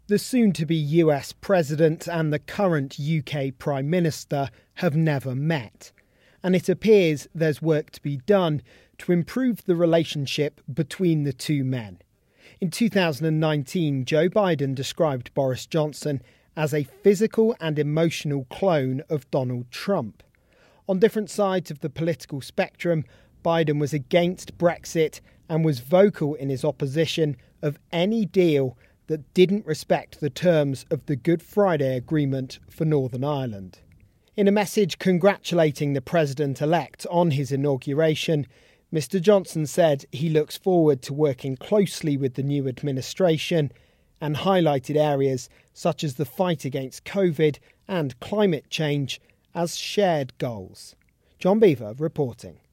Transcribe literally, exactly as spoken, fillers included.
The soon-to-be U S President and the current U K Prime Minister have never met, and it appears there's work to be done to improve the relationship between the two men. In two thousand nineteen, Joe Biden described Boris Johnson as a physical and emotional clone of Donald Trump. On different sides of the political spectrum, Biden was against Brexit and was vocal in his opposition of any deal that didn't respect the terms of the Good Friday Agreement for Northern Ireland. In a message congratulating the president-elect on his inauguration, Mister Johnson said he looks forward to working closely with the new administration and highlighted areas such as the fight against COVID and climate change as shared goals. John Beaver reporting.